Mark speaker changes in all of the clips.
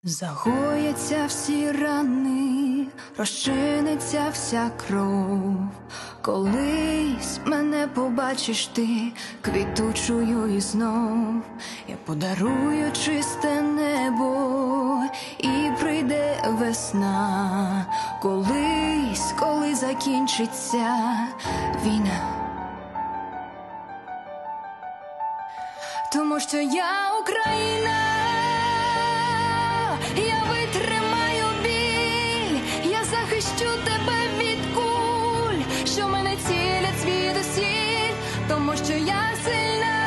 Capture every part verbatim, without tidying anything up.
Speaker 1: Загояться всі рани, розчиниться вся кров. Колись мене побачиш ти квітучою і знов. Я подарую чисте небо, і прийде весна. Колись, коли закінчиться війна. Тому що я Україна, я витримаю біль, я захищу тебе від куль, що мене цілять звідусіль. Тому що я сильна,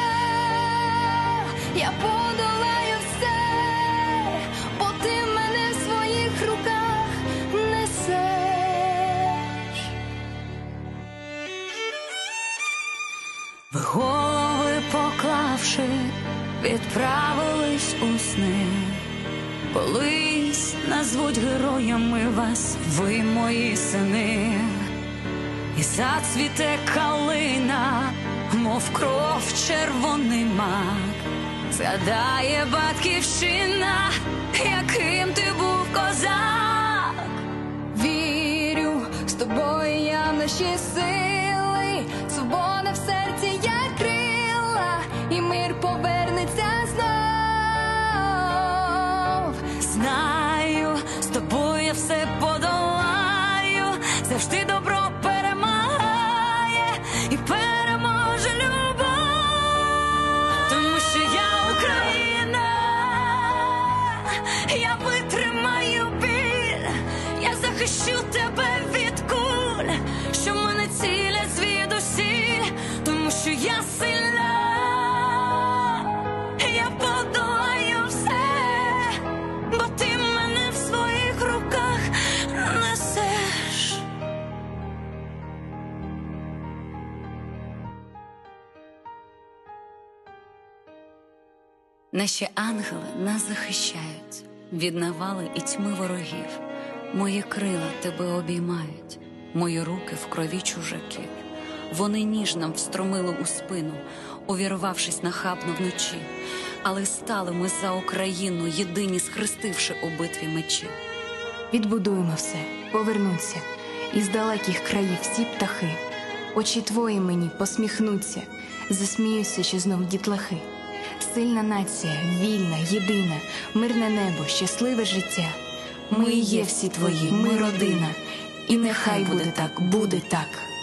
Speaker 1: я подолаю все, бо ти мене в своїх руках несеш. Ви голови поклавши, відправились у сни. Колись назвуть героями вас, ви мої сини. І зацвіте калина, мов кров червоний мак. Згадає батьківщина, яким ти був козак. Вірю, з тобою я в наші сили, свобода в серці як крила, і мир повернеться знов. Знаю, з тобою я все подолаю, завжди добро перемагає і переможе любов. Тому що я Україна, я витримаю біль, я захищу тебе від куль, що мене цілять звідусіль. Тому що я сильна, я подолаю все, бо ти мене в своїх руках несеш.
Speaker 2: Наші ангели нас захищають від навали і тьми ворогів. Мої крила тебе обіймають, мої руки в крові чужаків. Вони ніж нам встромили у спину, увірвавшись нахабно вночі. Але стали ми за Україну, єдині схрестивши у битві мечі.
Speaker 1: Відбудуємо все, повернуться, із далеких країв всі птахи. Очі твої мені посміхнуться, засміються, що знов дітлахи. Сильна нація, вільна, єдина, мирне небо, щасливе життя. Ми є всі твої, ми родина, і нехай буде так, буде так.